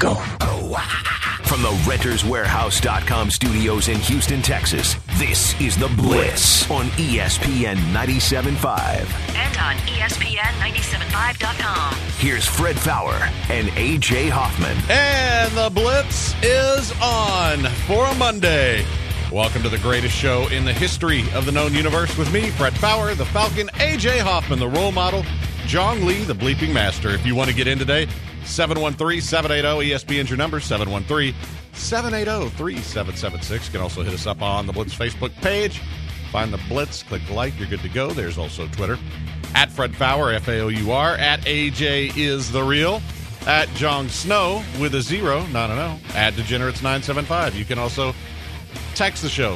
Go. From the RentersWarehouse.com studios in Houston, Texas, this is The Blitz on ESPN 97.5. And on ESPN975.com. Here's Fred Fowler and A.J. Hoffman. And The Blitz is on for a Monday. Welcome to the greatest show in the history of the known universe with me, Fred Fowler, the Falcon, A.J. Hoffman, the role model, Jong Lee, the bleeping master. If you want to get in today, 713-780-ESPN's your number, 713-780-3776. You can also hit us up on the Blitz Facebook page. Find the Blitz, click like, you're good to go. There's also Twitter, at Fred Fowler, F-A-O-U-R, at AJ is the real, at Jong Snow with a 0, not an O, at Degenerates975. You can also text the show,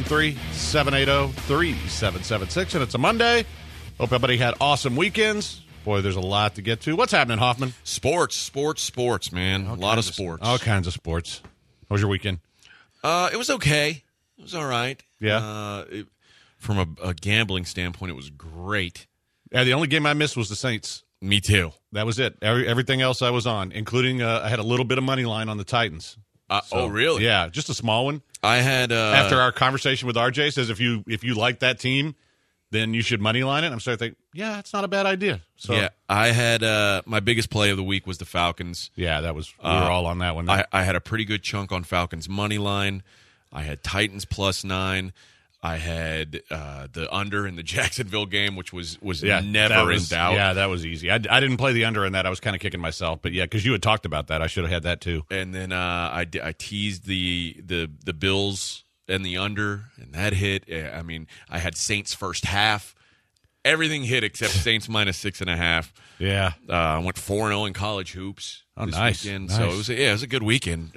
713-780-3776. And it's a Monday. Hope everybody had awesome weekends. Boy, there's a lot to get to. What's happening, Hoffman? Sports, man. A lot of sports. All kinds of sports. How was your weekend? It was okay. It was all right. Yeah. From a gambling standpoint, it was great. Yeah, the only game I missed was the Saints. Me too. That was it. Everything else I was on, including I had a little bit of money line on the Titans. Oh, really? Yeah, just a small one. I had after our conversation with RJ, says if you like that team, then you should money line it. I'm starting to think, yeah, it's not a bad idea. So yeah, I had my biggest play of the week was the Falcons. Yeah, that was we were all on that one. I had a pretty good chunk on Falcons money line. I had Titans +9. I had the under in the Jacksonville game, which was never in doubt. Yeah, that was easy. I didn't play the under in that. I was kind of kicking myself, but yeah, because you had talked about that, I should have had that too. And then I teased the Bills and the under, and that hit. I mean, I had Saints first half. Everything hit except Saints -6.5. Yeah. I went 4-0 in college hoops this weekend. Nice. So it was a good weekend.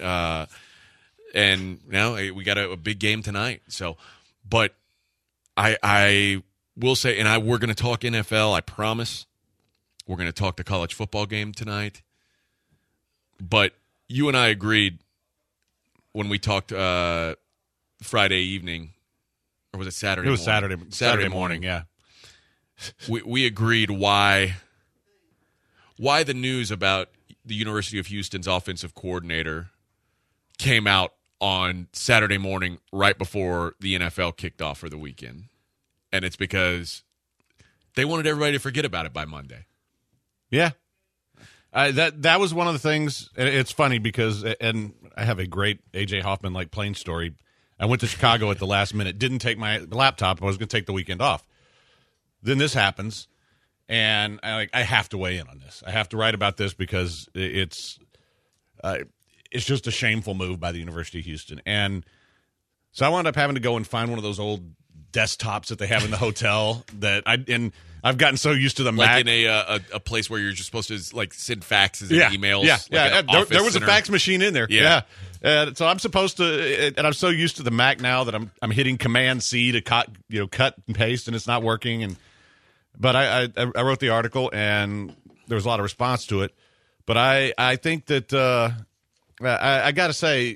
And now we got a big game tonight. So, but I will say, and we're going to talk NFL, I promise. We're going to talk the college football game tonight. But you and I agreed when we talked Friday evening, or was it Saturday? It was morning? Saturday morning. Yeah, we agreed why the news about the University of Houston's offensive coordinator came out on Saturday morning right before the NFL kicked off for the weekend, and it's because they wanted everybody to forget about it by Monday. Yeah, that was one of the things. It's funny because, and I have a great A.J. Hoffman like plane story. I went to Chicago at the last minute, didn't take my laptop. I was going to take the weekend off. Then this happens, and I have to weigh in on this. I have to write about this because it's just a shameful move by the University of Houston. And so I wound up having to go and find one of those old desktops that they have in the hotel I've gotten so used to the like Mac. in a place where you're just supposed to like send faxes and emails. Yeah. Like There was center. a fax machine in there. Yeah. So I'm supposed to, and I'm so used to the Mac now that I'm hitting Command C to cut and paste, and it's not working. But I wrote the article, and there was a lot of response to it. But I think that I got to say,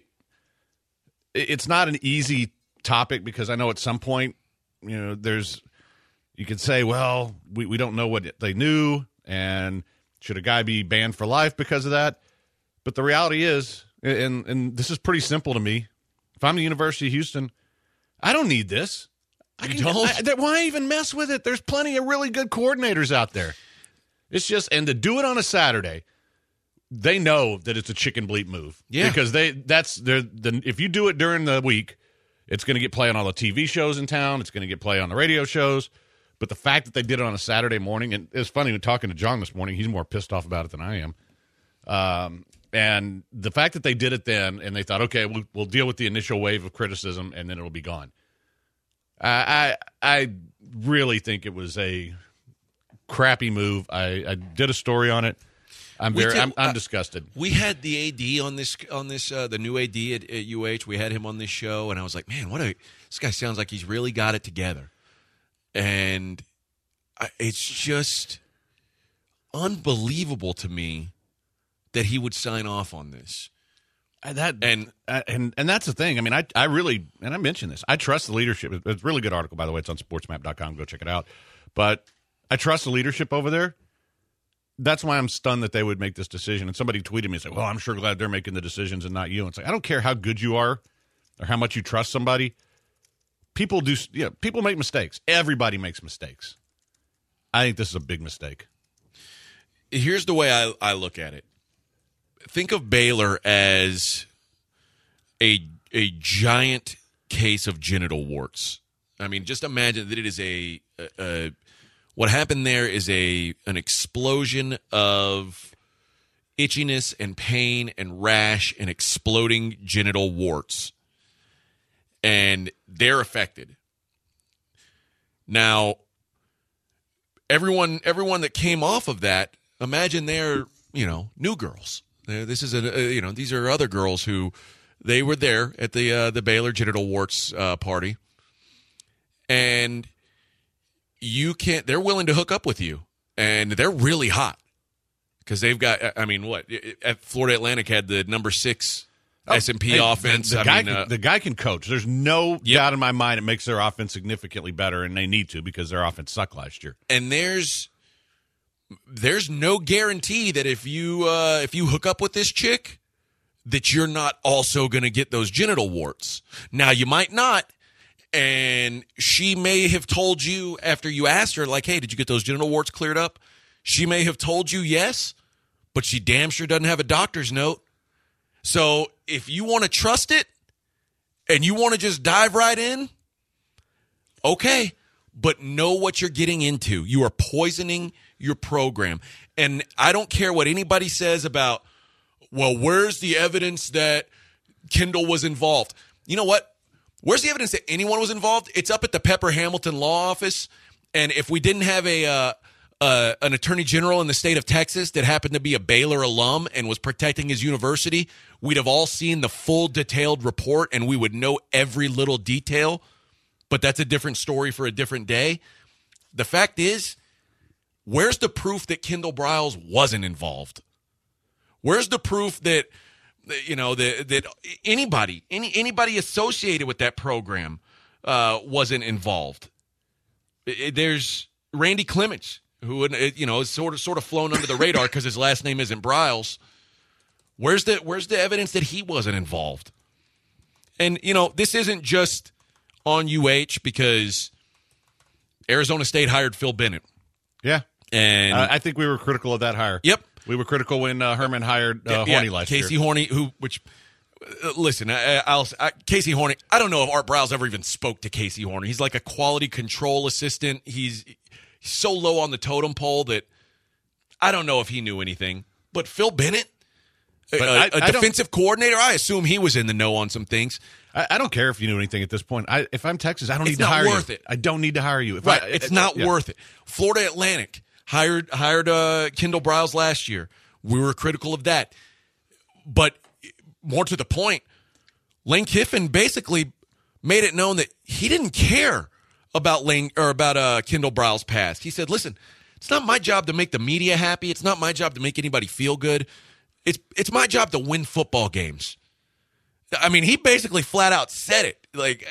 it's not an easy topic because I know at some point, you could say, well, we don't know what they knew, and should a guy be banned for life because of that? But the reality is, and this is pretty simple to me, if I'm the University of Houston, I don't need this. Why even mess with it? There's plenty of really good coordinators out there. It's just, and to do it on a Saturday, they know that it's a chicken bleep move. Yeah. Because if you do it during the week, it's going to get play on all the TV shows in town. It's going to get play on the radio shows. But the fact that they did it on a Saturday morning, and it's funny, when talking to John this morning, he's more pissed off about it than I am. And the fact that they did it then, and they thought, okay, we'll deal with the initial wave of criticism, and then it'll be gone. I really think it was a crappy move. I did a story on it. I'm disgusted. We had the AD on this the new AD at UH. We had him on this show, and I was like, man, this guy sounds like he's really got it together. And it's just unbelievable to me that he would sign off on this. And that's the thing. I mean, I really, and I mentioned this, I trust the leadership. It's a really good article, by the way. It's on sportsmap.com. Go check it out. But I trust the leadership over there. that's why I'm stunned that they would make this decision. And somebody tweeted me and said, well, I'm sure glad they're making the decisions and not you. And it's like, I don't care how good you are or how much you trust somebody. People make mistakes. Everybody makes mistakes. I think this is a big mistake. Here's the way I look at it. Think of Baylor as a giant case of genital warts. I mean, just imagine that it is what happened there is an explosion of itchiness and pain and rash and exploding genital warts. And they're affected. Now, everyone that came off of that, imagine they're, new girls. This is these are other girls who they were there at the Baylor genital warts party, and they're willing to hook up with you, and they're really hot because they've got. I mean, what at Florida Atlantic had the number 6 S&P offense. The guy can coach. There's no doubt in my mind it makes their offense significantly better, and they need to because their offense sucked last year. And there's no guarantee that if you hook up with this chick, that you're not also going to get those genital warts. Now, you might not, and she may have told you after you asked her, like, hey, did you get those genital warts cleared up? She may have told you yes, but she damn sure doesn't have a doctor's note. So if you want to trust it and you want to just dive right in, okay, but know what you're getting into. You are poisoning your program. And I don't care what anybody says about, well, where's the evidence that Kendall was involved? You know what? Where's the evidence that anyone was involved? It's up at the Pepper Hamilton Law Office. And if we didn't have an attorney general in the state of Texas that happened to be a Baylor alum and was protecting his university, we'd have all seen the full detailed report and we would know every little detail. But that's a different story for a different day. The fact is, where's the proof that Kendall Briles wasn't involved? Where's the proof that that anybody associated with that program wasn't involved? There's Randy Clements, who is sort of flown under the radar because his last name isn't Briles. Where's the evidence that he wasn't involved? And this isn't just on UH because Arizona State hired Phil Bennett. Yeah. And I think we were critical of that hire. Yep. We were critical when Herman hired Horny last year. Casey Horny, listen, Casey Horny, I don't know if Art Briles ever even spoke to Casey Horny. He's like a quality control assistant. He's so low on the totem pole that I don't know if he knew anything. But Phil Bennett, a defensive coordinator, I assume he was in the know on some things. I don't care if you knew anything at this point. If I'm Texas, I don't need to hire you. It's not worth it. I don't need to hire you. It's not worth it. Florida Atlantic hired Kendall Briles last year. We were critical of that. But more to the point, Lane Kiffin basically made it known that he didn't care about Kendall Briles' past. He said, listen, it's not my job to make the media happy. It's not my job to make anybody feel good. It's my job to win football games. I mean, he basically flat out said it.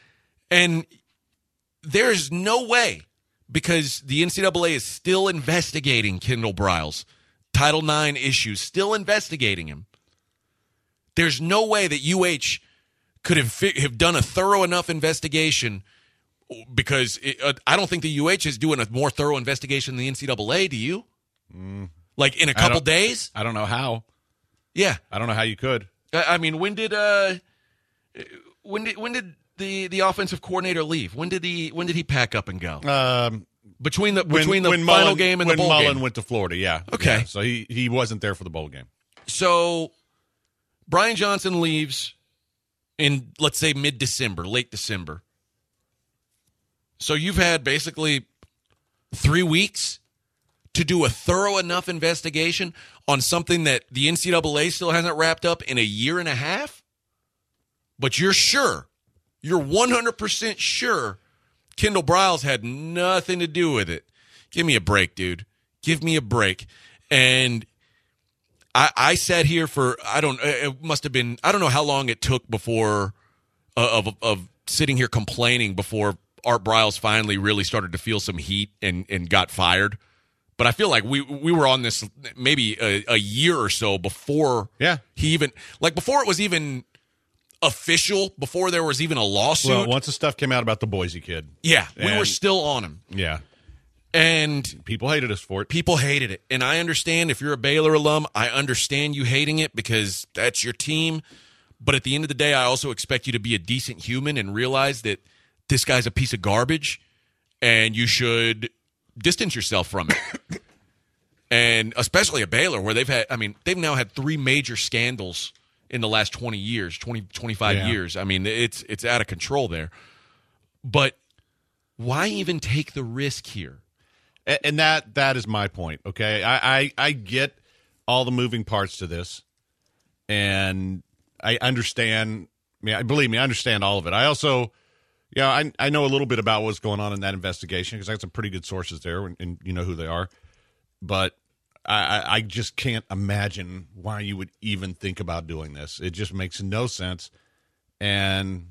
And there's no way, because the NCAA is still investigating Kendall Briles. Title IX issues, still investigating him. There's no way that UH could have done a thorough enough investigation, because I don't think the UH is doing a more thorough investigation than the NCAA. Do you? Like in a couple days? I don't know how. Yeah. I don't know how you could. I mean, when did the offensive coordinator leave? When did he pack up and go? Between the final game and the bowl game. When Mullen went to Florida, yeah. Okay. Yeah, so he wasn't there for the bowl game. So Brian Johnson leaves in, let's say, mid-December, late December. So you've had basically 3 weeks to do a thorough enough investigation on something that the NCAA still hasn't wrapped up in a year and a half? But you're 100% sure Kendall Briles had nothing to do with it. Give me a break, dude. Give me a break. And I sat here for, I don't know how long it took before, of sitting here complaining before Art Briles finally really started to feel some heat and got fired. But I feel like we were on this maybe a year or so before he even before it was even official, before there was even a lawsuit. Well, once the stuff came out about the Boise kid. Yeah, we were still on him. Yeah. And people hated us for it. People hated it. And I understand if you're a Baylor alum, I understand you hating it because that's your team. But at the end of the day, I also expect you to be a decent human and realize that this guy's a piece of garbage and you should distance yourself from it. And especially a Baylor where they've now had 3 major scandals in the last 20 years, 25 years. I mean, it's out of control there. But why even take the risk here? And that is my point, okay? I get all the moving parts to this, and I understand. Believe me, I understand all of it. I also, I know a little bit about what's going on in that investigation because I got some pretty good sources there, and you know who they are. But I just can't imagine why you would even think about doing this. It just makes no sense. And,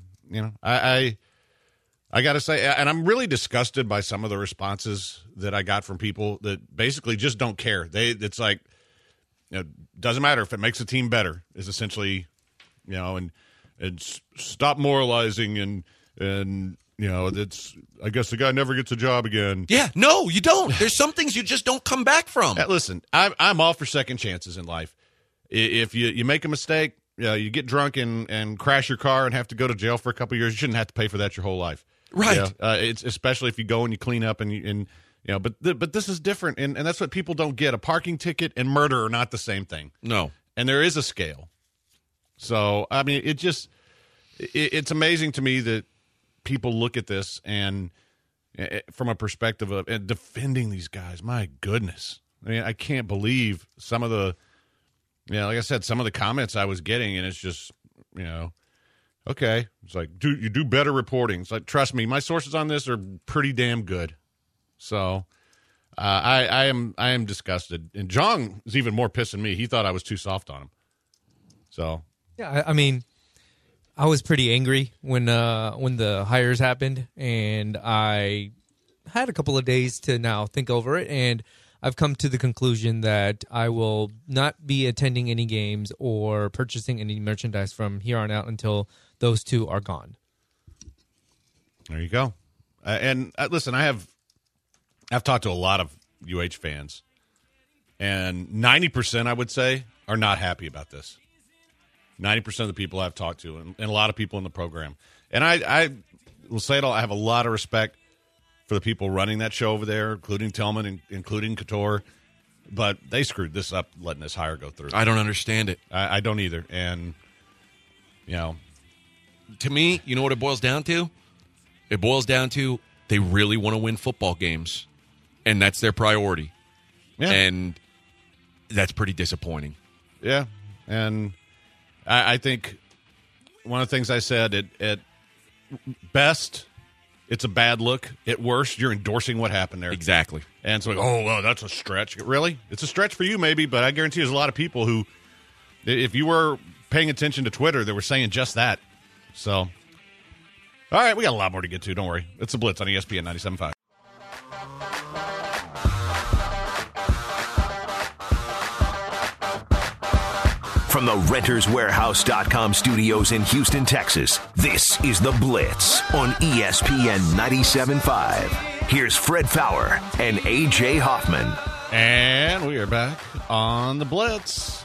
I got to say, and I'm really disgusted by some of the responses that I got from people that basically just don't care. It's like, doesn't matter if it makes the team better is essentially, and stop moralizing and that's, I guess the guy never gets a job again. Yeah, no, you don't. There's some things you just don't come back from. Listen, I'm all for second chances in life. If you make a mistake, you get drunk and crash your car and have to go to jail for a couple of years, you shouldn't have to pay for that your whole life. Right. It's especially if you go and you clean up but this is different. And that's what people don't get. A parking ticket and murder are not the same thing. No. And there is a scale. So, I mean, it's amazing to me that people look at this and from a perspective of and defending these guys. My goodness. I mean, I can't believe some of the, like I said, some of the comments I was getting, and it's just, okay. It's like, you do better reporting. It's like, trust me, my sources on this are pretty damn good. So I am disgusted. And Jong is even more pissed than me. He thought I was too soft on him. So. Yeah, I mean, I was pretty angry when the hires happened, and I had a couple of days to now think over it, and I've come to the conclusion that I will not be attending any games or purchasing any merchandise from here on out until those two are gone. There you go. And listen, I've talked to a lot of UH fans, and 90%, I would say, are not happy about this. 90% of the people I've talked to, and a lot of people in the program. And I will say it all, I have a lot of respect for the people running that show over there, including Tillman and including Couture. But they screwed this up letting this hire go through. I don't understand it. I don't either. And, to me, you know what it boils down to? It boils down to they really want to win football games, and that's their priority. Yeah. And that's pretty disappointing. Yeah. And I think one of the things I said, at best, it's a bad look. At worst, you're endorsing what happened there. Exactly. And so, well, that's a stretch. Really? It's a stretch for you, maybe, but I guarantee there's a lot of people who, if you were paying attention to Twitter, they were saying just that. So, all right, we got a lot more to get to. Don't worry. It's the Blitz on ESPN 97.5. From the RentersWarehouse.com studios in Houston, Texas, this is The Blitz on ESPN 97.5. Here's Fred Faour and A.J. Hoffman. And we are back on The Blitz.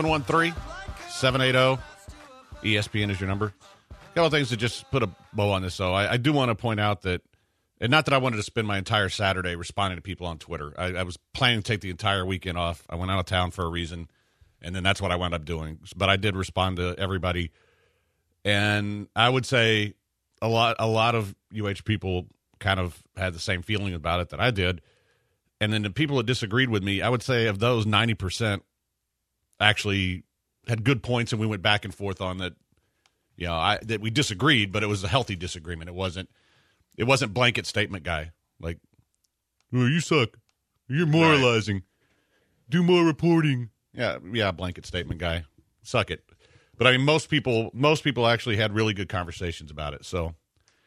713-780-ESPN is your number. A couple of things to just put a bow on this, though. I do want to point out that, and not that I wanted to spend my entire Saturday responding to people on Twitter. I was planning to take the entire weekend off. I went out of town for a reason. And then that's what I wound up doing. But I did respond to everybody. And I would say a lot of UH people kind of had the same feeling about it that I did. And then the people that disagreed with me, I would say of those, 90% actually had good points, and we went back and forth on that. That we disagreed, but it was a healthy disagreement. It wasn't blanket statement guy. Like, oh, you suck. You're moralizing. Right. Do more reporting. Yeah, blanket statement guy. Suck it. But I mean, most people actually had really good conversations about it. So,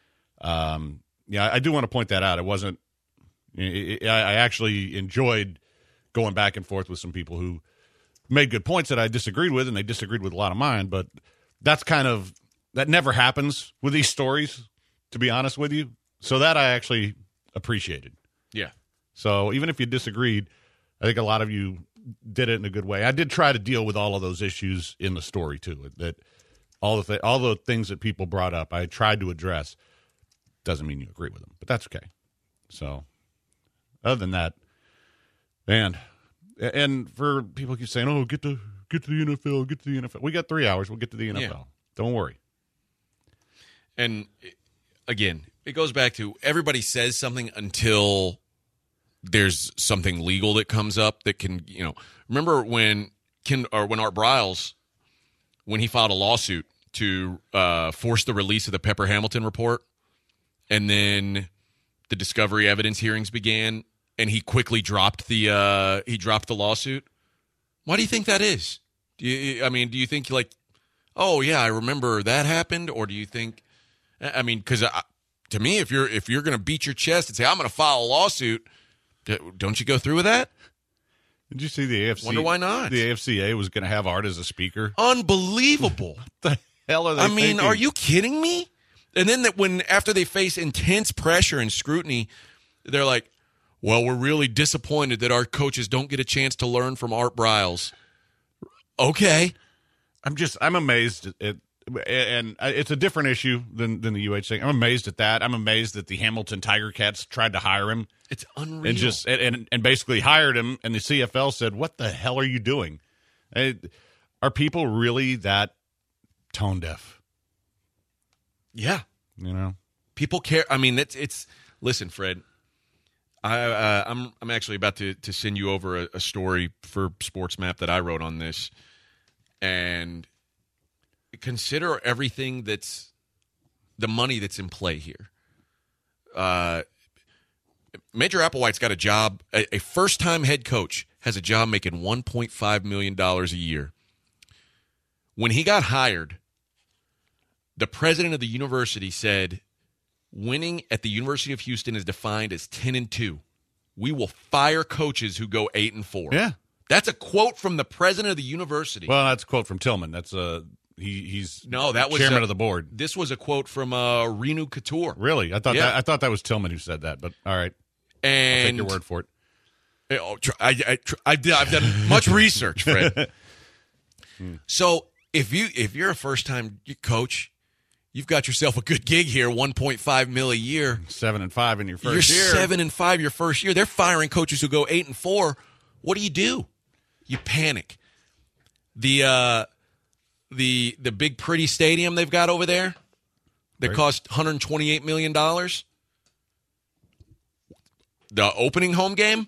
I do want to point that out. It wasn't. I actually enjoyed going back and forth with some people who made good points that I disagreed with, and they disagreed with a lot of mine. But that's that never happens with these stories, to be honest with you. So that I actually appreciated. Yeah. So even if you disagreed, I think a lot of you did it in a good way. I did try to deal with all of those issues in the story too. That all the things that people brought up, I tried to address. Doesn't mean you agree with them, but that's okay. So other than that, man, and for people keep saying, "Oh, get to the NFL, get to the NFL." We got 3 hours. We'll get to the NFL. Yeah. Don't worry. And again, it goes back to everybody says something until there's something legal that comes up that can, remember when Art Briles, when he filed a lawsuit to force the release of the Pepper Hamilton report, and then the discovery evidence hearings began, and he quickly dropped the lawsuit. Why do you think that is? Do you think like, oh yeah, I remember that happened, or do you think? I mean, because to me, if you're going to beat your chest and say I'm going to file a lawsuit, don't you go through with that? Did you see the AFC? Wonder why not? The AFCA was going to have Art as a speaker. Unbelievable. What the hell are they thinking? Are you kidding me? And then after they face intense pressure and scrutiny, they're like, well, we're really disappointed that our coaches don't get a chance to learn from Art Briles. Okay. I'm amazed at, and it's a different issue than the UH thing. I'm amazed at that. I'm amazed that the Hamilton Tiger Cats tried to hire him. It's unreal. And basically hired him, and the CFL said, what the hell are you doing? Are people really that tone deaf? Yeah. People care. I mean, it's listen, Fred, I'm actually about to send you over a story for SportsMap that I wrote on this, and consider everything that's the money that's in play here. Major Applewhite's got a job. A first-time head coach has a job making $1.5 million a year. When he got hired, the president of the university said, winning at the University of Houston is defined as 10-2. We will fire coaches who go 8-4. Yeah. That's a quote from the president of the university. Well, that's a quote from Tillman. That's he's that was chairman of the board. This was a quote from Renu Couture. Really? I thought that was Tillman who said that, but all right. And I'll take your word for it. I've done much research, Fred. So if you're a first-time coach, you've got yourself a good gig here, $1.5 million a year. 7-5 in your first year. You're 7-5 your first year. They're firing coaches who go 8-4. What do? You panic. The big pretty stadium they've got over there that cost $128 million. The opening home game,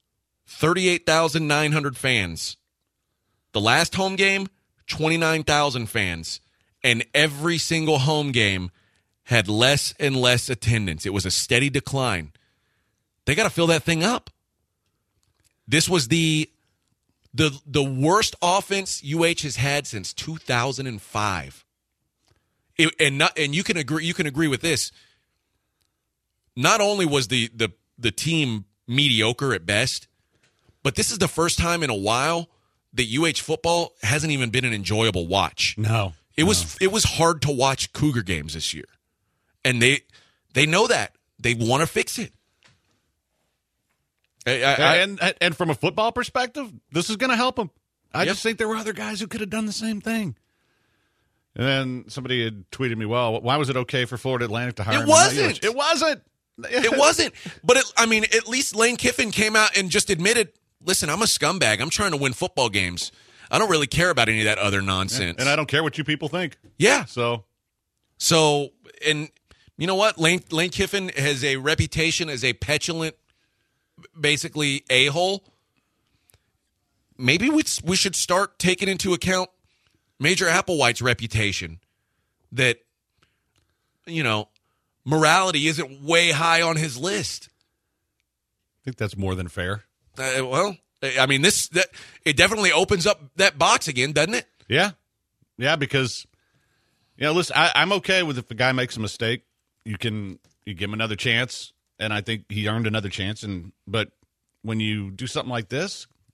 38,900 fans. The last home game, 29,000 fans. And every single home game had less and less attendance. It was a steady decline. They got to fill that thing up. This was the worst offense UH has had since 2005. And you can agree with this. Not only was the team mediocre at best, but this is the first time in a while that UH football hasn't even been an enjoyable watch. No. It was hard to watch Cougar games this year. And they know that. They want to fix it. And from a football perspective, this is going to help them. I just think there were other guys who could have done the same thing. And then somebody had tweeted me, well, why was it okay for Florida Atlantic to hire him? It wasn't. It wasn't. But, at least Lane Kiffin came out and just admitted, listen, I'm a scumbag. I'm trying to win football games. I don't really care about any of that other nonsense. And I don't care what you people think. Yeah. So, and you know what? Lane Kiffin has a reputation as a petulant, basically a-hole. Maybe we should start taking into account Major Applewhite's reputation that, morality isn't way high on his list. I think that's more than fair. It definitely opens up that box again, doesn't it? Yeah. Yeah, because, listen, I'm okay with if a guy makes a mistake, you give him another chance, and I think he earned another chance. But when you do something like this,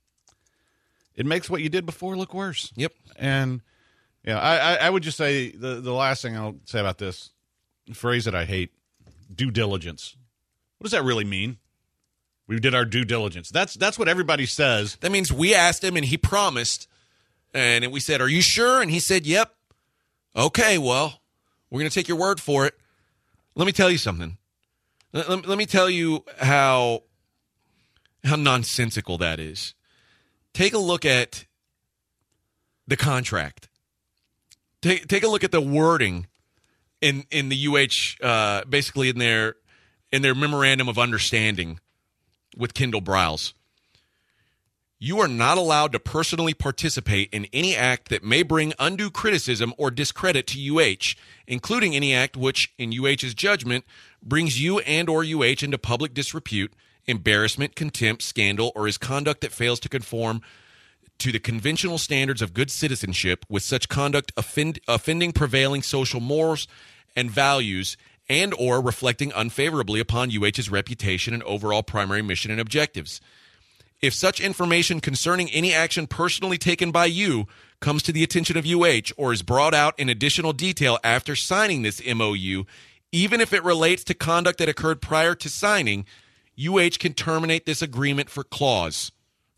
it makes what you did before look worse. Yep. And yeah, I would just say the last thing I'll say about this phrase that I hate, due diligence. What does that really mean? We did our due diligence. That's what everybody says. That means we asked him and he promised, and we said, "Are you sure?" And he said, "Yep." Okay, well, we're going to take your word for it. Let me tell you something. Let me tell you how nonsensical that is. Take a look at the contract. Take a look at the wording in the UH, basically in their memorandum of understanding with Kendall Briles. You are not allowed to personally participate in any act that may bring undue criticism or discredit to UH, including any act which, in UH's judgment, brings you and or UH into public disrepute, embarrassment, contempt, scandal, or is conduct that fails to conform to the conventional standards of good citizenship, with such conduct offending prevailing social morals and values and or reflecting unfavorably upon UH's reputation and overall primary mission and objectives. If such information concerning any action personally taken by you comes to the attention of UH or is brought out in additional detail after signing this MOU, even if it relates to conduct that occurred prior to signing, UH can terminate this agreement for cause.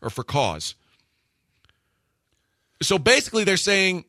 So basically they're saying,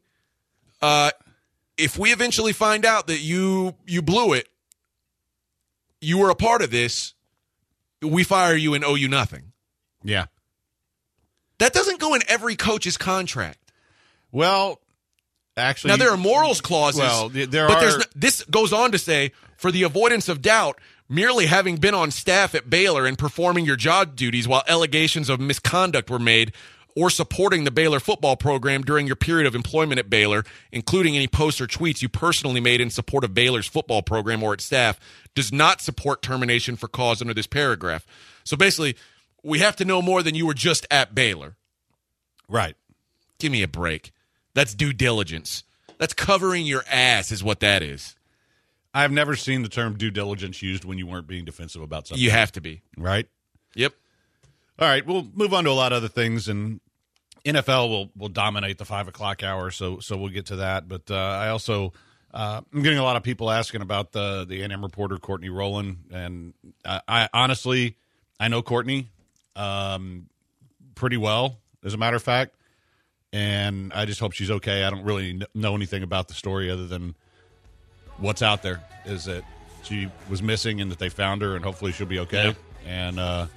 if we eventually find out that you blew it, you were a part of this, we fire you and owe you nothing. Yeah. That doesn't go in every coach's contract. Well, actually, now there are morals clauses. Well, this goes on to say, for the avoidance of doubt, merely having been on staff at Baylor and performing your job duties while allegations of misconduct were made, or supporting the Baylor football program during your period of employment at Baylor, including any posts or tweets you personally made in support of Baylor's football program or its staff, does not support termination for cause under this paragraph. So basically, we have to know more than you were just at Baylor. Right. Give me a break. That's due diligence. That's covering your ass is what that is. I've never seen the term due diligence used when you weren't being defensive about something. You have to be. Right? Yep. All right, we'll move on to a lot of other things, and NFL will dominate the 5 o'clock hour, so we'll get to that. But I also I'm getting a lot of people asking about the A&M reporter Courtney Rowland, and I honestly, I know Courtney pretty well, as a matter of fact, and I just hope she's okay. I don't really know anything about the story other than what's out there, is that she was missing and that they found her, and hopefully she'll be okay. Yep. And,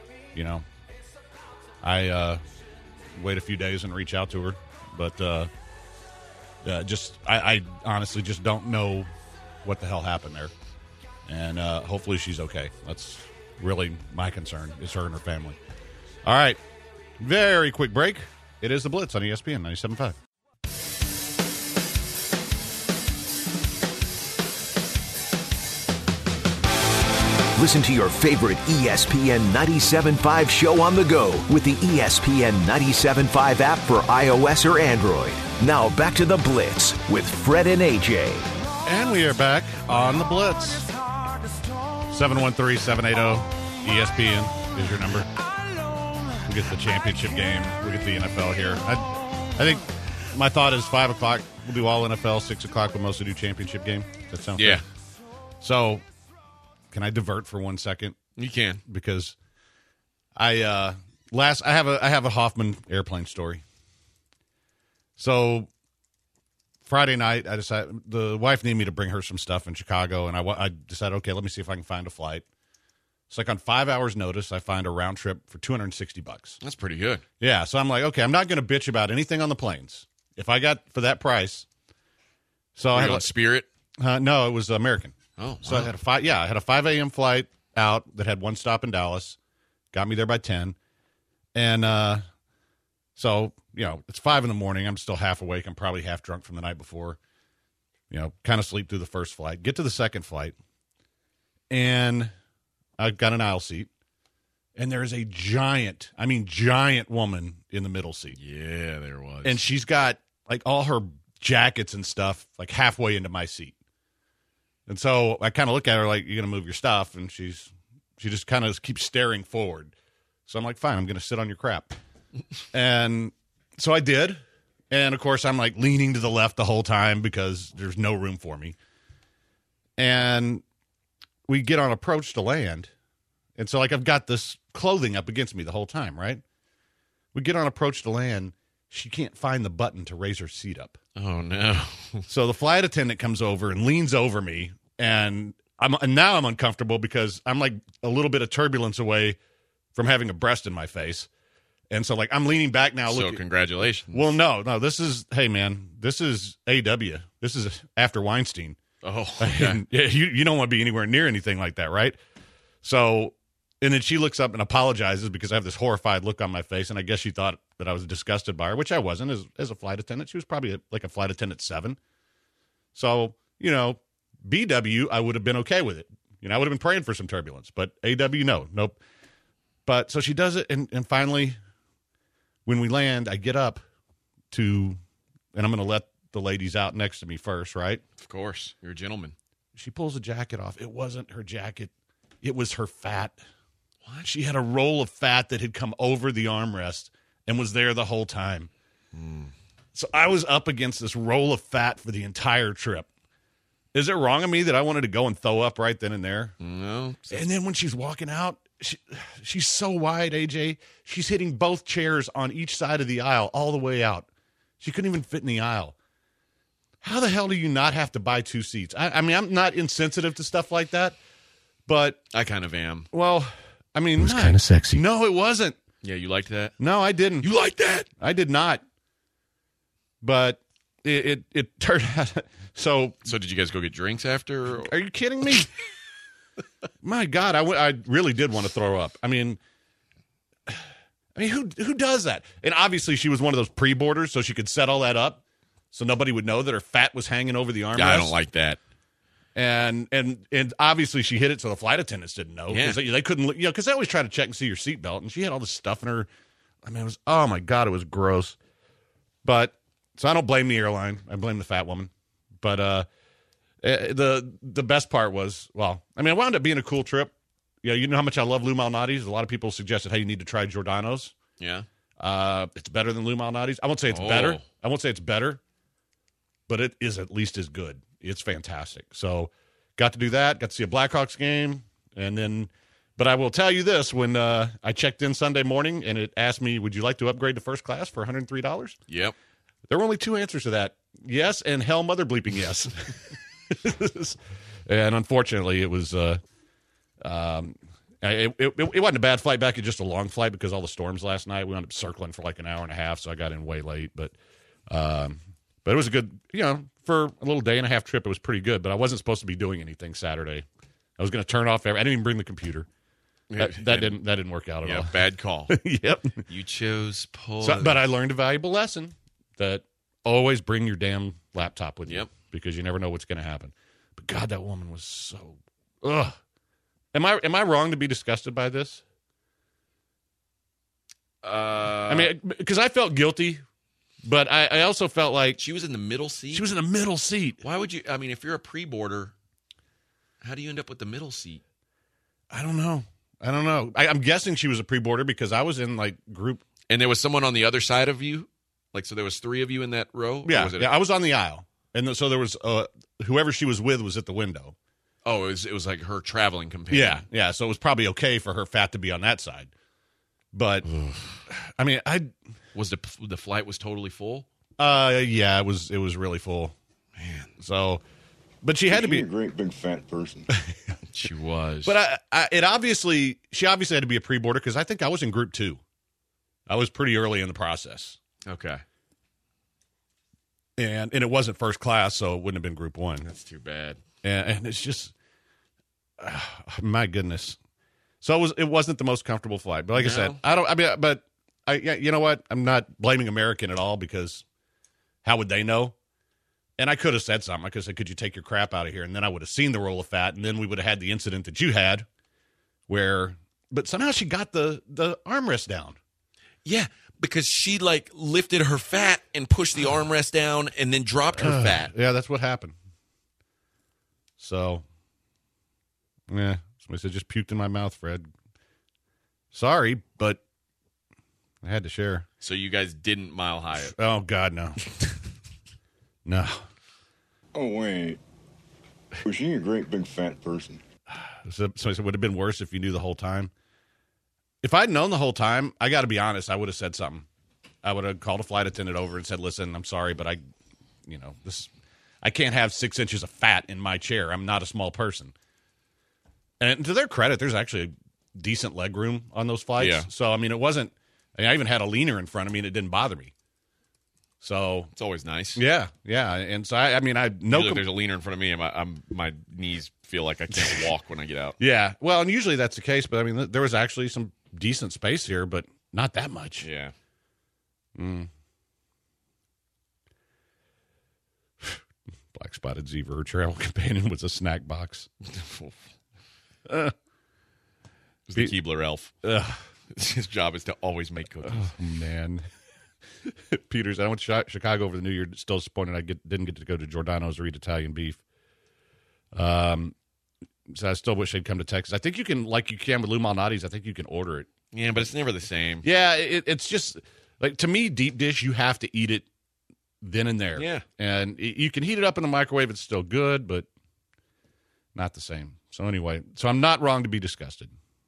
I wait a few days and reach out to her, but I honestly just don't know what the hell happened there, and hopefully she's okay. That's really my concern, is her and her family. All right, very quick break. It is the Blitz on ESPN 97.5. Listen to your favorite ESPN 97.5 show on the go with the ESPN 97.5 app for iOS or Android. Now back to the Blitz with Fred and AJ. And we are back on the Blitz. 713-780-ESPN is your number. We'll get the championship game. We'll get the NFL here. I think my thought is 5 o'clock. We'll do all NFL. 6 o'clock we'll mostly do championship game. Does that sound fair? So, can I divert for 1 second? You can. Because I have a Hoffman airplane story. So Friday night, I decided the wife needed me to bring her some stuff in Chicago, and I decided, okay, let me see if I can find a flight. It's like on 5 hours' notice, I find a round trip for $260. That's pretty good. Yeah, so I'm like, okay, I'm not going to bitch about anything on the planes. If I got for that price, so I had on Spirit. No, it was American. Oh, so wow. I had a 5 a.m. flight out that had one stop in Dallas, got me there by 10, and so it's 5 a.m. I'm still half awake. I'm probably half drunk from the night before. Kind of sleep through the first flight. Get to the second flight, and I've got an aisle seat, and there is a giant woman in the middle seat. Yeah, there was. And she's got like all her jackets and stuff like halfway into my seat. And so I kind of look at her like, you're going to move your stuff. And she just kind of keeps staring forward. So I'm like, fine, I'm going to sit on your crap. And so I did. And, of course, I'm, like, leaning to the left the whole time because there's no room for me. And we get on approach to land. And so, like, I've got this clothing up against me the whole time, right? We get on approach to land. She can't find the button to raise her seat up. Oh, no. So the flight attendant comes over and leans over me. And now I'm uncomfortable because I'm, like, a little bit of turbulence away from having a breast in my face. And so, like, I'm leaning back now. So, congratulations. Well, no, this is, hey, man, this is AW. This is after Weinstein. Oh, okay. And you don't want to be anywhere near anything like that, right? So, and then she looks up and apologizes because I have this horrified look on my face, and I guess she thought that I was disgusted by her, which I wasn't as a flight attendant. She was probably like a flight attendant 7. So, BW, I would have been okay with it. I would have been praying for some turbulence, but AW, nope. But so she does it, and finally, when we land, I get up and I'm going to let the ladies out next to me first, right? Of course. You're a gentleman. She pulls the jacket off. It wasn't her jacket. It was her fat. What? She had a roll of fat that had come over the armrest and was there the whole time. So I was up against this roll of fat for the entire trip. Is it wrong of me that I wanted to go and throw up right then and there? No. And then when she's walking out, she's so wide, AJ. She's hitting both chairs on each side of the aisle all the way out. She couldn't even fit in the aisle. How the hell do you not have to buy 2 seats? I mean, I'm not insensitive to stuff like that, but I kind of am. Well, I mean, it was kind of sexy. No, it wasn't. Yeah, you liked that? No, I didn't. You liked that? I did not. But it turned out. So did you guys go get drinks after? Are you kidding me? My God, I really did want to throw up. I mean, who does that? And obviously, she was one of those pre-boarders, so she could set all that up, so nobody would know that her fat was hanging over the armrest. Yeah, I don't like that. And obviously, she hit it, so the flight attendants didn't know because Yeah. they couldn't. Because they always try to check and see your seatbelt, and she had all this stuff in her. I mean, it was, oh my God, it was gross. But so I don't blame the airline. I blame the fat woman. But the best part was, well, I mean, it wound up being a cool trip. You know how much I love Lou Malnati's. A lot of people suggested, hey, you need to try Giordano's. Yeah. It's better than Lou Malnati's. I won't say it's better. I won't say it's better, but it is at least as good. It's fantastic. So got to do that. Got to see a Blackhawks game. And then, but I will tell you this, when I checked in Sunday morning and it asked me, would you like to upgrade to first class for $103? Yep. There were only 2 answers to that. Yes, and hell mother bleeping yes. And unfortunately, it was it wasn't a bad flight back. It's just a long flight because all the storms last night. We wound up circling for like an hour and a half, so I got in way late. But it was a good, for a little day and a half trip, it was pretty good. But I wasn't supposed to be doing anything Saturday. I was going to turn off. I didn't even bring the computer. That didn't work out at all. Yeah, bad call. Yep. You chose Poland. So, but I learned a valuable lesson that always bring your damn laptop with you. Yep. Because you never know what's going to happen. But God, that woman was so. Ugh. Am I wrong to be disgusted by this? I mean, because I felt guilty, but I also felt like she was in the middle seat. She was in the middle seat. Why would you? I mean, if you're a pre-boarder, how do you end up with the middle seat? I don't know. I'm guessing she was a pre-boarder because I was in like group. And there was someone on the other side of you, like so. There was 3 of you in that row. Yeah, I was on the aisle. And so there was whoever she was with was at the window. Oh, it was like her traveling companion. Yeah. So it was probably okay for her fat to be on that side. But I mean, was the flight was totally full. Yeah, it was really full. Man, so, but she had to be a great big fat person. She was. But she obviously had to be a pre-boarder because I think I was in group 2. I was pretty early in the process. Okay. And it wasn't first class, so it wouldn't have been group 1. That's too bad. And it's just, my goodness. So it wasn't the most comfortable flight. But like I said, you know what? I'm not blaming American at all because how would they know? And I could have said something. I could have said, could you take your crap out of here? And then I would have seen the roll of fat, and then we would have had the incident that you had but somehow she got the armrest down. Yeah. Because she like lifted her fat and pushed the armrest down and then dropped her fat. Yeah, that's what happened. So, yeah, somebody said just puked in my mouth, Fred. Sorry, but I had to share. So you guys didn't Mile High it. Oh, God, no. No. Oh, wait. Was she a great big fat person? So it would have been worse if you knew the whole time. If I'd known the whole time, I got to be honest, I would have said something. I would have called a flight attendant over and said, listen, I'm sorry, but I can't have 6 inches of fat in my chair. I'm not a small person. And to their credit, there's actually a decent leg room on those flights. Yeah. So, it wasn't, I even had a leaner in front of me and it didn't bother me. So It's always nice. yeah. And so, I Usually if there's a leaner in front of me, my knees feel like I can't walk when I get out. Yeah. Well, and usually that's the case, but there was actually some decent space here, but not that much. Yeah. Black spotted zebra, her travel companion was a snack box. It's the Keebler elf. His job is to always make cookies. Oh, man. Peters, I went to Chicago over the New Year. Still disappointed I didn't get to go to Giordano's or eat Italian beef. So I still wish they'd come to Texas. I think you can, like you can with Lou Malnati's, I think you can order it. Yeah, but it's never the same. Yeah, it's just, like, to me, deep dish, you have to eat it then and there. Yeah. And you can heat it up in the microwave. It's still good, but not the same. So anyway, I'm not wrong to be disgusted.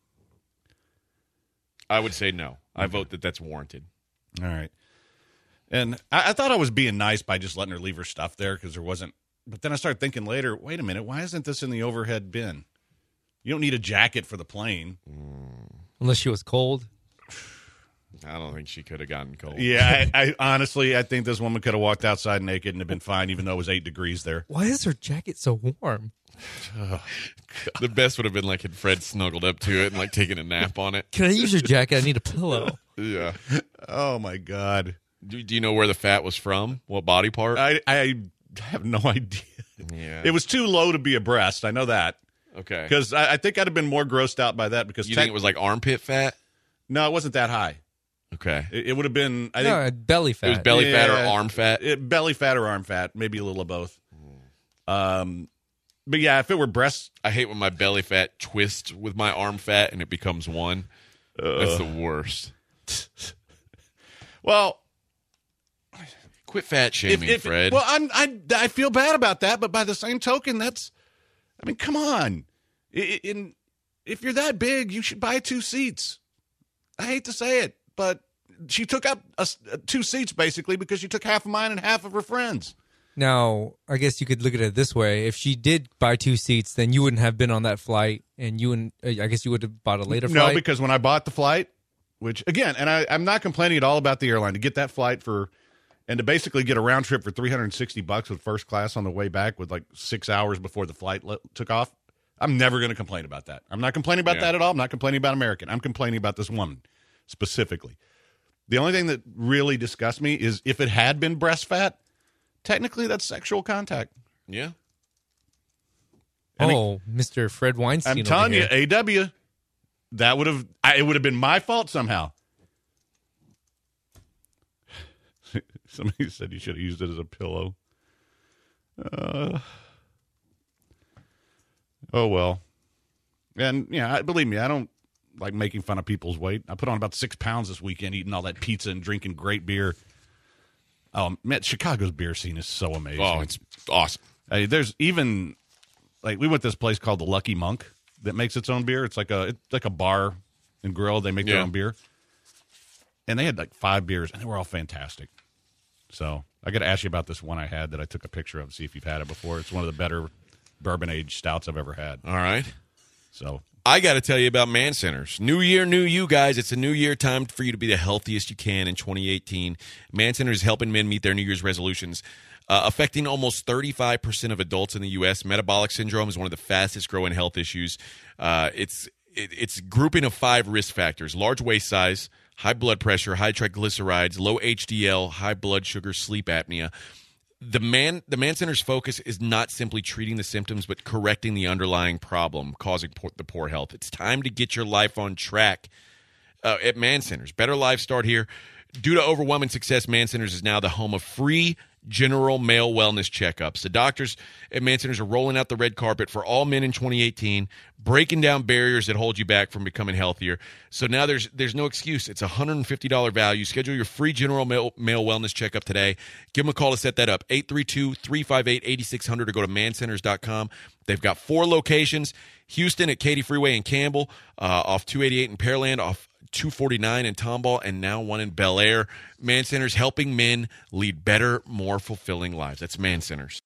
I would say no. I vote that that's warranted. All right. And I thought I was being nice by just letting her leave her stuff there because there wasn't. But then I started thinking later, wait a minute, why isn't this in the overhead bin? You don't need a jacket for the plane. Unless she was cold. I don't think she could have gotten cold. Yeah, I honestly, I think this woman could have walked outside naked and have been fine, even though it was 8 degrees there. Why is her jacket so warm? The best would have been like had Fred snuggled up to it and like taking a nap on it. Can I use your jacket? I need a pillow. Yeah. Oh, my God. Do you know where the fat was from? What body part? I have no idea. Yeah. It was too low to be a breast. I know that. Okay. Because I think I'd have been more grossed out by that. Because You think it was like armpit fat? No, it wasn't that high. Okay. It would have been, I think. No, belly fat. It was belly fat or Yeah. arm fat? Belly fat or arm fat, maybe a little of both. But yeah, if it were breast, I hate when my belly fat twists with my arm fat and it becomes one. That's the worst. well, Quit fat shaming, Fred. Well, I feel bad about that, but by the same token, come on. If you're that big, you should buy 2 seats. I hate to say it, but she took up 2 seats basically because she took half of mine and half of her friends. Now, I guess you could look at it this way. If she did buy 2 seats, then you wouldn't have been on that flight, and I guess you would have bought a later flight. No, because when I bought the flight, which, again, and I'm not complaining at all about the airline, to get that flight and to basically get a round trip for $360 with first class on the way back with like 6 hours before the flight took off, I'm never going to complain about that. I'm not complaining about that at all. I'm not complaining about American. I'm complaining about this woman specifically. The only thing that really disgusts me is if it had been breast fat, technically that's sexual contact. Yeah. Mr. Fred Weinstein. I'm telling you, here. AW, it would have been my fault somehow. Somebody said you should have used it as a pillow. Oh, well. And, yeah, believe me, I don't like making fun of people's weight. I put on about 6 pounds this weekend eating all that pizza and drinking great beer. Oh, man, Chicago's beer scene is so amazing. Oh, it's awesome. There's even, like, we went to this place called the Lucky Monk that makes its own beer. It's like a bar and grill. They make their own beer. And they had like 5 beers, and they were all fantastic. So I got to ask you about this one I had that I took a picture of, see if you've had it before. It's one of the better bourbon-aged stouts I've ever had. All right. So I got to tell you about Man Centers. New year, new you, guys. It's a new year, time for you to be the healthiest you can in 2018. Man Centers is helping men meet their New Year's resolutions. Affecting almost 35% of adults in the U.S., metabolic syndrome is one of the fastest-growing health issues. It's a grouping of 5 risk factors: large waist size, high blood pressure, high triglycerides, low HDL, high blood sugar, sleep apnea. The Man Center's focus is not simply treating the symptoms, but correcting the underlying problem causing the poor health. It's time to get your life on track at Man Centers. Better lives start here. Due to overwhelming success, Man Centers is now the home of free general male wellness checkups. The doctors at Mancenters are rolling out the red carpet for all men in 2018, breaking down barriers that hold you back from becoming healthier. So now there's no excuse. It's a $150 value. Schedule your free general male wellness checkup today. Give them a call to set that up, 832-358-8600, or go to mancenters.com. They've got 4 locations, Houston at Katy Freeway and Campbell, off 288 in Pearland, off 249 in Tomball, and now one in Bel Air. Man Centers, helping men lead better, more fulfilling lives. That's Man Centers.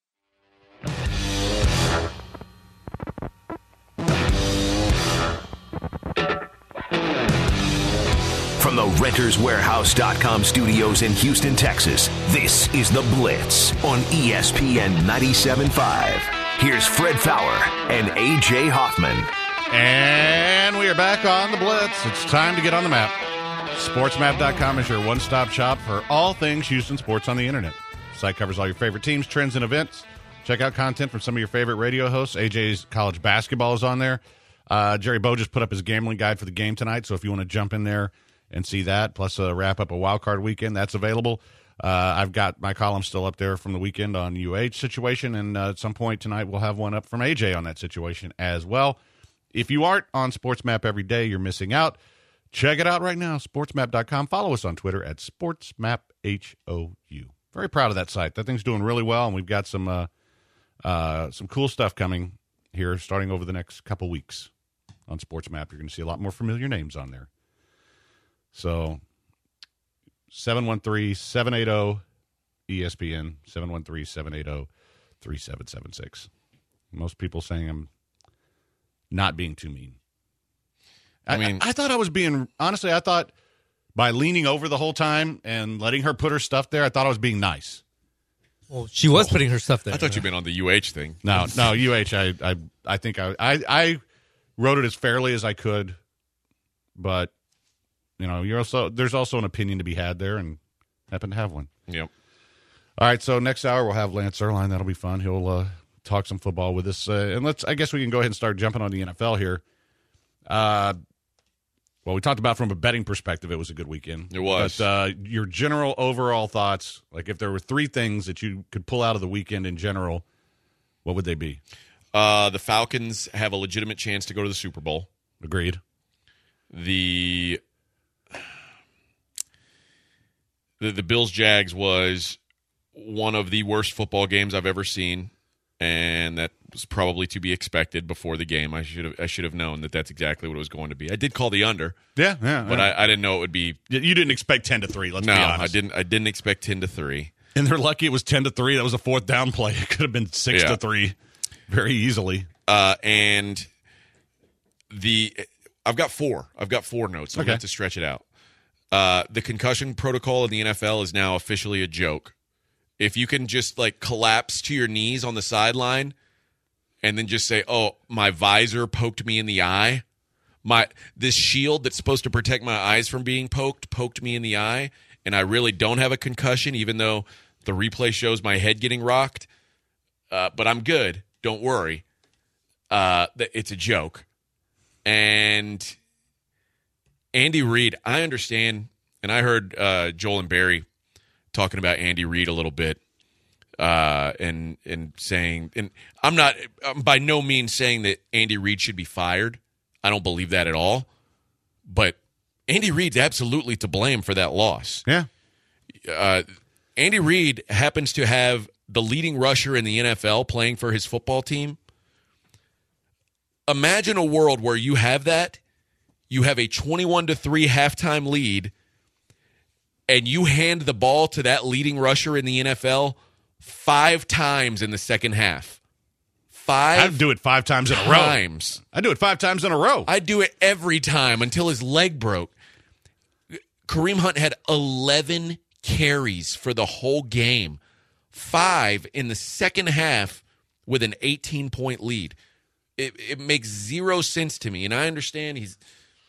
From the RentersWarehouse.com studios in Houston, Texas, this is The Blitz on ESPN 97.5. Here's Fred Fowler and A.J. Hoffman. And we are back on the Blitz. It's time to get on the map. SportsMap.com is your one-stop shop for all things Houston sports on the internet. The site covers all your favorite teams, trends, and events. Check out content from some of your favorite radio hosts. AJ's college basketball is on there. Jerry Bowe just put up his gambling guide for the game tonight, so if you want to jump in there and see that, plus wrap up a wild card weekend, that's available. I've got my column still up there from the weekend on UH situation, and at some point tonight we'll have one up from AJ on that situation as well. If you aren't on SportsMap every day, you're missing out. Check it out right now, sportsmap.com. Follow us on Twitter at SportsMapHOU. Very proud of that site. That thing's doing really well, and we've got some cool stuff coming here starting over the next couple weeks on SportsMap. You're going to see a lot more familiar names on there. So 713-780-ESPN, 713-780-3776. Most people saying I'm not being too mean. I thought I was being, honestly, I thought by leaning over the whole time and letting her put her stuff there, I thought I was being nice. Well, she was putting her stuff there. I thought you'd been on the UH thing. No, UH, I think I wrote it as fairly as I could, but, you know, there's also an opinion to be had there, and happen to have one. Yep. All right, so next hour we'll have Lance Erline. That'll be fun. He'll talk some football with us. And I guess we can go ahead and start jumping on the NFL here. Well, we talked about from a betting perspective, it was a good weekend. It was. But your general overall thoughts, like if there were 3 things that you could pull out of the weekend in general, what would they be? The Falcons have a legitimate chance to go to the Super Bowl. Agreed. The Bills-Jags was one of the worst football games I've ever seen, and that was probably to be expected before the game. I should have known that that's exactly what it was going to be. I did call the under. Yeah. But I didn't know it would be. You didn't expect 10-3. Let's be honest. No, I didn't expect 10-3. And they're lucky it was 10-3. That was a 4th down play. It could have been 6-3 very easily. And I've got 4 notes. So I'm going to have to stretch it out. The concussion protocol in the NFL is now officially a joke. If you can just collapse to your knees on the sideline and then just say, "Oh, my visor poked me in the eye. This shield that's supposed to protect my eyes from being poked me in the eye, and I really don't have a concussion, even though the replay shows my head getting rocked. But I'm good. Don't worry. It's a joke." And Andy Reid, I understand, and I heard Joel and Barry talking about Andy Reid a little bit, and saying, and I'm by no means saying that Andy Reid should be fired. I don't believe that at all. But Andy Reid's absolutely to blame for that loss. Yeah. Andy Reid happens to have the leading rusher in the NFL playing for his football team. Imagine a world where you have that. You have a 21-3 halftime lead, and you hand the ball to that leading rusher in the NFL 5 times in the second half. I'd do it 5 times in a row. I'd do it 5 times in a row. I'd do it every time until his leg broke. Kareem Hunt had 11 carries for the whole game, 5 in the second half with an 18-point lead. It makes zero sense to me, and I understand he's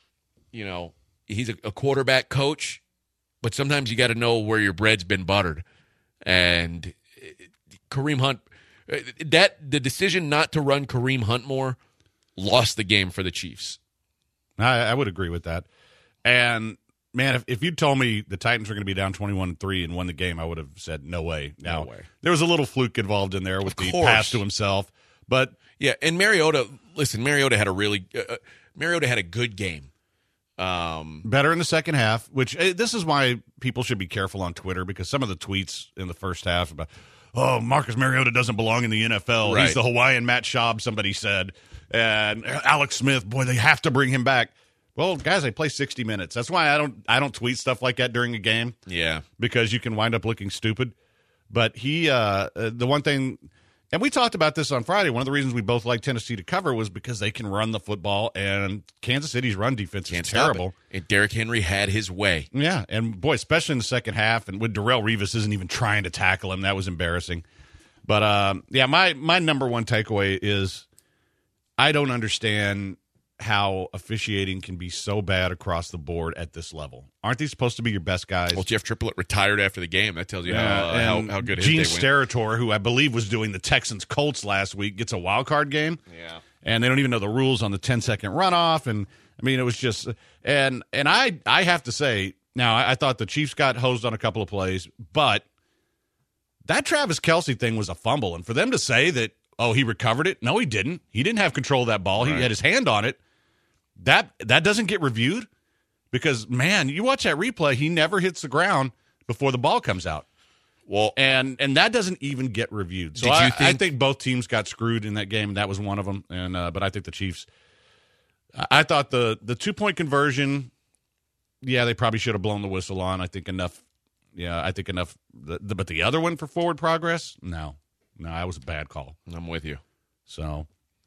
a quarterback coach, but sometimes you got to know where your bread's been buttered. And Kareem Hunt, the decision not to run Kareem Hunt more lost the game for the Chiefs. I would agree with that. And man, if you told me the Titans were going to be down 21-3 and won the game, I would have said no way. Now, No way. There was a little fluke involved in there with the pass to himself, but Yeah, and Mariota had a really Mariota had a good game. better in the second half, which this is why people should be careful on Twitter, because some of the tweets in the first half about, oh, Marcus Mariota doesn't belong in the NFL. Right. He's the Hawaiian Matt Schaub, somebody said. And Alex Smith, boy, they have to bring him back. Well, guys, they play 60 minutes. That's why I don't tweet stuff like that during a game. Yeah. Because you can wind up looking stupid. But he, the one thing, and we talked about this on Friday, one of the reasons we both like Tennessee to cover was because they can run the football, and Kansas City's run defense Can't is terrible. stop it. And Derrick Henry had his way. Yeah, and boy, especially in the second half, and when Darrelle Revis isn't even trying to tackle him, that was embarrassing. But, yeah, my number one takeaway is I don't understand how officiating can be so bad across the board at this level. Aren't these supposed to be your best guys? Well, Jeff Triplett retired after the game. That tells you how good his Gene day went. Steratore, who I believe was doing the Texans-Colts last week, gets a wild card game. Yeah. And they don't even know the rules on the 10-second runoff. And, I mean, it was just – and I have to say, now, I thought the Chiefs got hosed on a couple of plays, but that Travis Kelce thing was a fumble. And for them to say that, oh, he recovered it, no, he didn't. He didn't have control of that ball. Right. He had his hand on it. That doesn't get reviewed because, man, you watch that replay, he never hits the ground before the ball comes out. Well, And that doesn't even get reviewed. So I think both teams got screwed in that game, and that was one of them. And but I think the Chiefs. I thought the 2-point conversion. Yeah, they probably should have blown the whistle on. I think enough. Yeah, I think enough. But the other one for forward progress, no, that was a bad call. I'm with you. So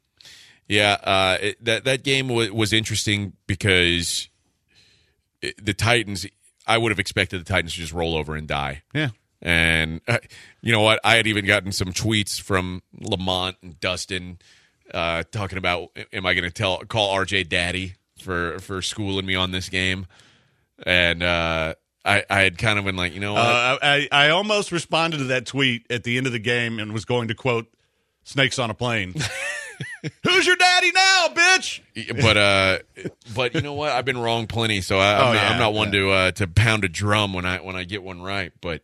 Yeah, that game was interesting because the Titans. I would have expected the Titans to just roll over and die. yeah. And you know what? I had even gotten some tweets from Lamont and Dustin talking about, am I going to call RJ daddy for schooling me on this game? And I had kind of been like, you know what? I almost responded to that tweet at the end of the game and was going to quote "Snakes on a Plane." Who's your daddy now, bitch? But you know what? I've been wrong plenty, so I'm not one to pound a drum when I get one right. But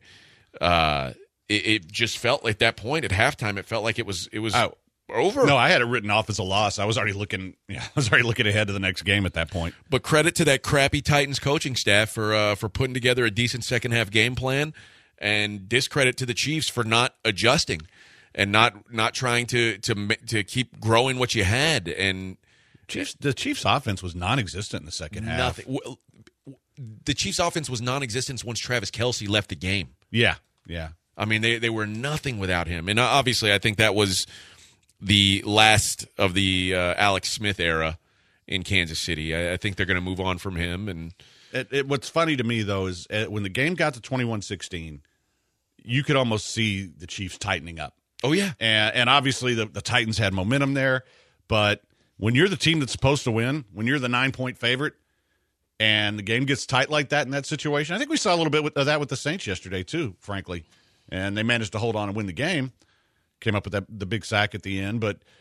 it just felt like that point at halftime. It felt like it was over. No, I had it written off as a loss. I was already looking. Yeah, I was already looking ahead to the next game at that point. But credit to that crappy Titans coaching staff for putting together a decent second half game plan, and discredit to the Chiefs for not adjusting and not trying to keep growing what you had. And The Chiefs' offense was non-existent in the second half. nothing. The Chiefs' offense was non-existent once Travis Kelce left the game. Yeah. I mean, they were nothing without him. And obviously, I think that was the last of the Alex Smith era in Kansas City. I think they're going to move on from him. And What's funny to me, though, is when the game got to 21-16, you could almost see the Chiefs tightening up. oh yeah, And obviously, the Titans had momentum there. But when you're the team that's supposed to win, when you're the 9-point favorite, and the game gets tight like that in that situation, I think we saw a little bit of that with the Saints yesterday, too, frankly. And they managed to hold on and win the game. Came up with the big sack at the end. But,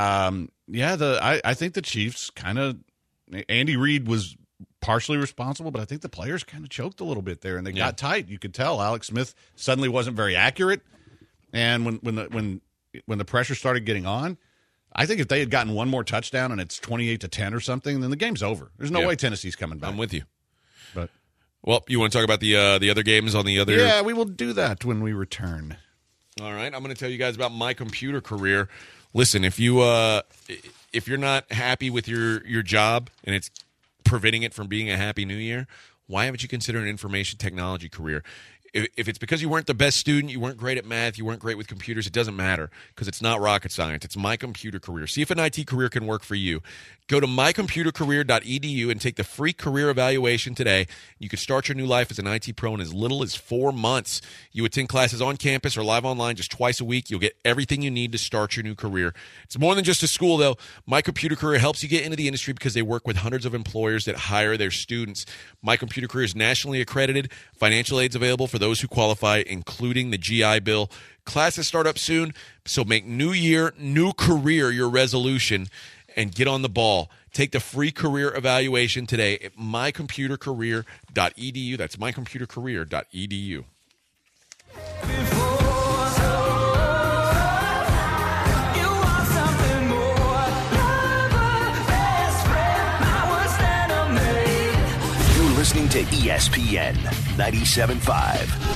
I think the Chiefs kind of – Andy Reid was partially responsible, but I think the players kind of choked a little bit there, and they got tight. You could tell Alex Smith suddenly wasn't very accurate. And when the pressure started getting on, I think if they had gotten one more touchdown and it's 28-10 or something, then the game's over. There's no way Tennessee's coming back. I'm with you. But Well, you want to talk about the other games on the other? yeah, we will do that when we return. All right, I'm going to tell you guys about my computer career. Listen, if you're not happy with your job and it's preventing it from being a happy new year, why haven't you considered an information technology career? If it's because you weren't the best student, you weren't great at math, you weren't great with computers, it doesn't matter because it's not rocket science. It's My Computer Career. See if an IT career can work for you. Go to mycomputercareer.edu and take the free career evaluation today. You can start your new life as an IT pro in as little as 4 months. You attend classes on campus or live online just twice a week. You'll get everything you need to start your new career. It's more than just a school, though. My Computer Career helps you get into the industry because they work with hundreds of employers that hire their students. My Computer Career is nationally accredited. Financial aid's available for those who qualify, including the GI Bill. Classes start up soon, so make new year, new career your resolution and get on the ball. Take the free career evaluation today at mycomputercareer.edu. That's mycomputercareer.edu. You're listening to ESPN 97.5.